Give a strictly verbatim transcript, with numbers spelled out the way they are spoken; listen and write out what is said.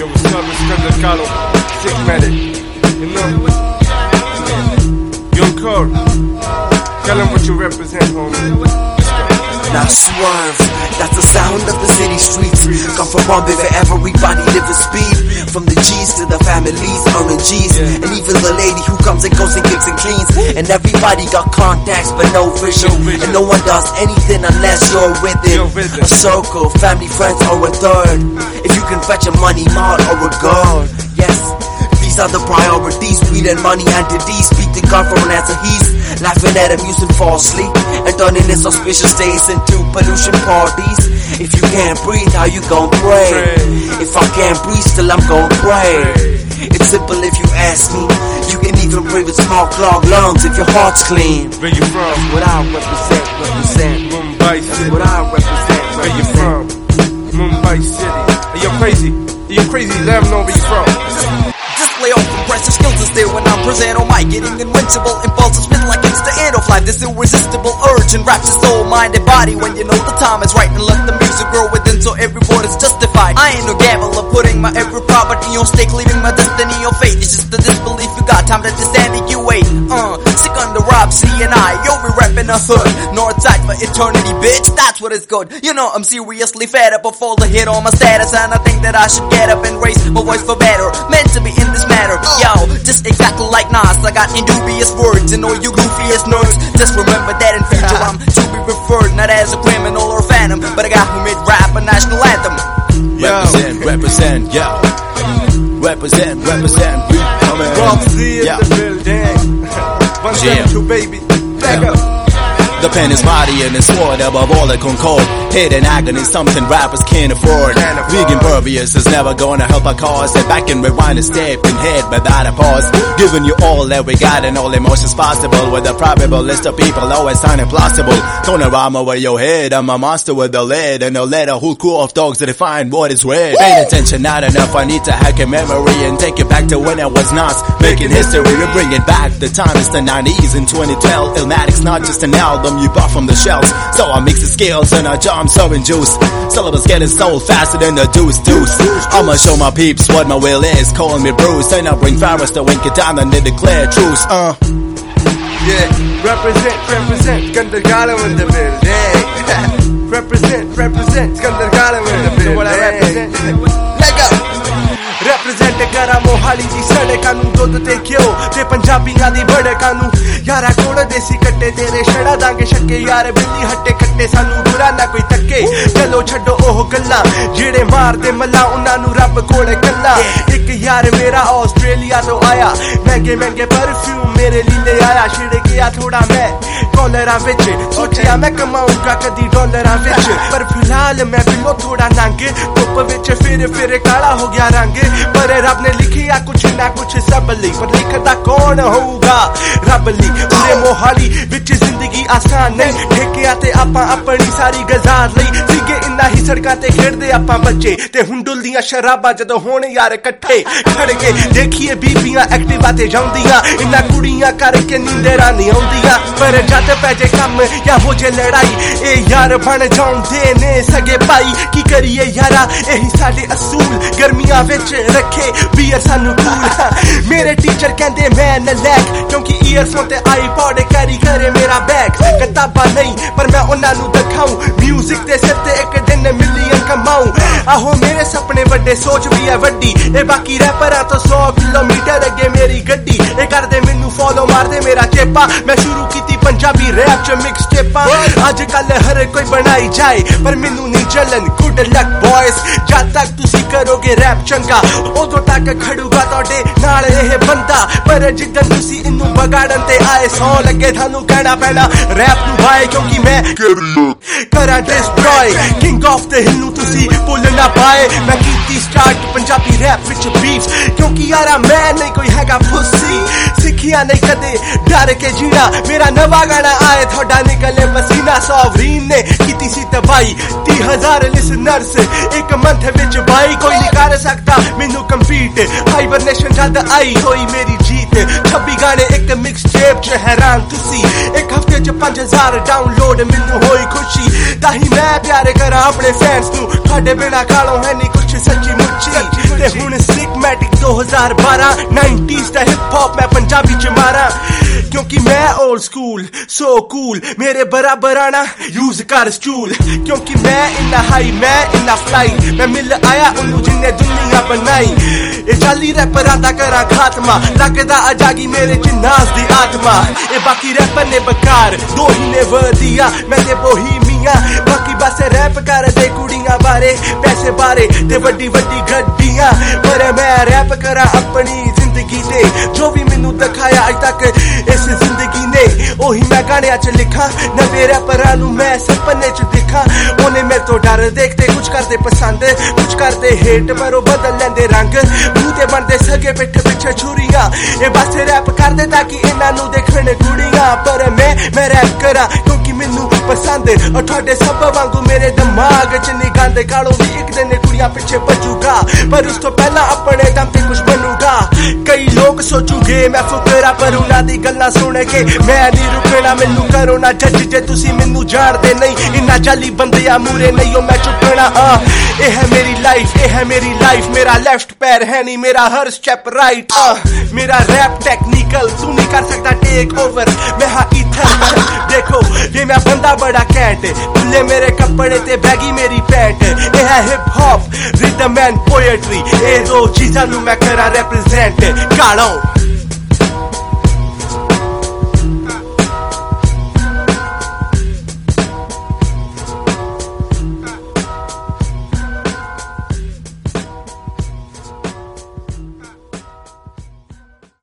Yo, what's up, it's Kanda Kalo, Sick Medic, you know? Young Cole, tell them what you represent, homie. Now swerve, that's the sound of the city streets. Come from Bombay where everybody live with speed. From the G's to the families, earning G's. And even the lady who comes and goes and kicks and cleans. And everybody got contacts but no vision. And no one does anything unless you're with it. A circle, family, friends, or a third. If you can fetch a money, mall, or a girl. Yes, these are the priorities. Weed and money entities. Speak to God from an answer he's laughing at him using falsely and turning his auspicious days into pollution parties. If you can't breathe, how you gon' pray? If I can't breathe, still I'm gon' pray. It's simple if you ask me. You can even breathe with small clogged lungs if your heart's clean. Where you from? What I represent, represent Mumbai City. What I represent, represent. Where you from? Mumbai City. Hey, you're crazy. You're crazy. Let them know where you from. Display off impressive skills is there when I'm present on mic. Getting invincible impulses spit like it's the end of life. This irresistible urge enwraps your soul, mind, and body. When you know the time is right and let the music grow within so every word is justified. I ain't no gambler putting my every property on stake, leaving my destiny or fate. It's just the disbelief you got, time that you're standing, you wait. Uh, sick on the Rob, C and I, yo, we rapping a hood. North side for eternity, bitch, that's what it's good. You know I'm seriously fed up of all the hit on my status, and I think that I should get up and raise my voice for better. Meant to be in this matter, yo, just exactly like Nas. I got indubious words and all you goofiest nerds. Just remember that in future I'm to be referred not as a criminal or phantom, but a guy who made rap a national anthem. Yo. Represent, represent, yo. Represent, represent, we coming. Rob Z in the building. one seventy-two, baby. Back up. The pen is mighty and it's sword above all it concord. Hidden agony, something rappers can't afford. Being impervious is never gonna help our cause. Step back and rewind a step and head without a pause. Giving you all that we got and all emotions possible. With a probable list of people always sounding plausible. Turn around over your head, I'm a monster with a lead. And a let a whole crew of dogs to define what is red. Pay attention, not enough, I need to hack a memory and take it back to when I was not making history. We bring it back, the time is the nineties in twenty twelve. Illmatic's not just an album you bought from the shelves. So I mix the scales and I jump serving juice. Syllables getting sold faster than the deuce deuce. I'ma show my peeps what my will is. Call me Bruce and I bring Farris to wink it down and they declare truce. Uh Yeah, represent, represent Kanda Kalo in the building. Represent, represent Kanda Kalo in the building. What I represent? Let go. Represent करा मोहाली दी सड़कां नूं दुध ते घ्यो ते पंजाबियां दी बड़कां नूं यारा कोल देसी कट्टे तेरे छड़ा दांगे छक्के यार बिल्ली हट्टे कट्टे सानू बुरा ना कोई तक्के चलो छड्डो ओह गल्लां जेड़े मारदे मल्ला उन्हां नूं रब कोले कल्ला एक यार मेरा ऑस्ट्रेलिया तो आया महंगे महंगे परफ्यूम मेरे लिए ले आया छिड़ गया थोड़ा मैं कॉलरां विच सोचिया मैं कमाऊंगा कदी डॉलरां विच पर फिलहाल मैं बिलो थोड़ा नंग धुप विच फिर फिर काला हो गया रंग पर रब ने लिखिया कुछ ना कुछ सब ली पर लिखता कौन होगा रब ली पूरे मोहाली विच जिंदगी आसान नहीं ठेकिया ते आपां अपनी सारी गुजार लई सीगे इन्ना ही सड़कां ते खेडदे आपां बच्चे ते हुण डुलदियां शराबां जदों होण यार इकट्ठे खड़ के देखिए बीबियां एक्टिवा ते जाउंदियां इन्ना कुड़ियां करके नींदरां नहीं आउंदियां पर जद पै जे कम या हो जे लड़ाई ए यार बन जाउंदे ने सगे भाई की करिए यारा एही साडे असूल गर्मियां विच रखे बीयर सानू कूल मेरे टीचर कहंदे मैं नलैक क्योंकि ईयरफोन ते आईपॉड कैरी करे मेरा बैग किताबां नहीं पर मैं उन्हां नू दिखाऊं म्यूजिक दे सिर ते एक दिन मिलियन कमाऊं आहो मेरे सपने वड्डे सोच भी है वड्डी ए बाकी रैपरां तो सौ किलोमीटर अगे मेरी गड्डी ए करदे मैनू फॉलो मारदे मेरा चेपा मैं शुरू कीती पंजाबी रैप च मिक्स टेपा अजकल हर कोई बनाई जाए पर मैनू नहीं चलन गुड लक बॉयज जद तक तुसी करोगे रैप चंगा उदों तक खड़ूगा तोड़े नाल एह बंदा पर जिद्दन तुसी इनू बगाड़न ते आए सौ लगे थानू कहना पैना रैप नू भाई क्योंकि मैं करा destroy king of the hill नू तुसी भुल ना पाए मैं कीती स्टार्ट पंजाबी रैप विच बीफ क्योंकि यारा मैं नहीं कोई हैगा फुस्सी सिखिया नहीं कदे डर के जीना मेरा नवा गाना आए थोड़ा निकले पसीना सॉवरीन ने कीती सी तबाही तीह हजार लिसनर्स एक मंथ विच बाई कोई नहीं कर सकता मैनू कंपीट हाइबरनेशन जद आई होई मेरी जीत छब्बी गाने एक मिक्स टेप च हैरान तुसी एक हफ्ते च पांच हजार डाउनलोड मैनू होई खुशी ताही मैं प्यार करा अपने फैंस नू थोड़े बिना कालों है नहीं कुछ सच्ची मुच्ची ते हुण सिगमैटिक दो हज़ार बारह नाइनटीज़ दा हिप हॉप मैं पंजाबी च मारा क्योंकि मैं ओल्ड स्कूल सो कूल मेरे बराबर आना यूज कर स्टूल क्योंकि मैं इन्ना हाई मैं इन्ना फ्लाई मैं मिल आया उन्नू जिन्ने दुनिया बनाई ए चाली रैपर दा करा खात्मा लगदा अजागी मेरे च नाज दी आत्मा ए बाकी रैपर ने बकार दो ही ने वर्दिया मैं ते बोहीमिया बाकी बस रैप कर दे कुड़ियां बारे पैसे बारे ते वड्डी वड्डी गड्डियां पर मैं रैप करा अपनी जिंदगी दे जो भी मैनू दिखाया अज तक इस जिंदगी ने ओही मैं गाने च लिखा नवे रैपरां नू मैं सपने च दिखा उन्हें मेरे तो डर देखते कुछ करते पसंद कुछ करते हेट पर वो बदल लेंदे रंग मुंह ते बनदे सगे पिठ पिछे छुरियां ए बस रैप करदे ताकि इन्हां नू देखण कुड़ियां पर मैं मैं रैप करा क्योंकि मैनू पसंद और थोड़े सब वांगू मेरे दिमाग च नहीं गांदे कालों भी एक दिन कुड़ियां पिछे भजूगा पर उस तो पहला अपने दम पे कुछ बनूगा कई लोग सोचूगे मैं फुकरा पर उन्हां दी गल्लां सुन के मैं नहीं रुकना मैनू करो ना जज जे तुसी मैनू जाणदे नहीं इन्ना जाली बंदियां मूरे नहीं ओ मैं चुकना आ ए है मेरी लाइफ ए है मेरी लाइफ मेरा लेफ्ट पैर है नहीं मेरा हर स्टेप राइट आ मेरा रैप टेक्निकल तू नहीं कर सकता टेक ओवर मैं हाँ ईथर देखो ये मैं बंदा बड़ा कैंट खुले मेरे कपड़े ते बैगी मेरी पैंट ए है hip hop rhythm and poetry ए दो चीज़ां नू मैं करा रिप्रेजेंट कालों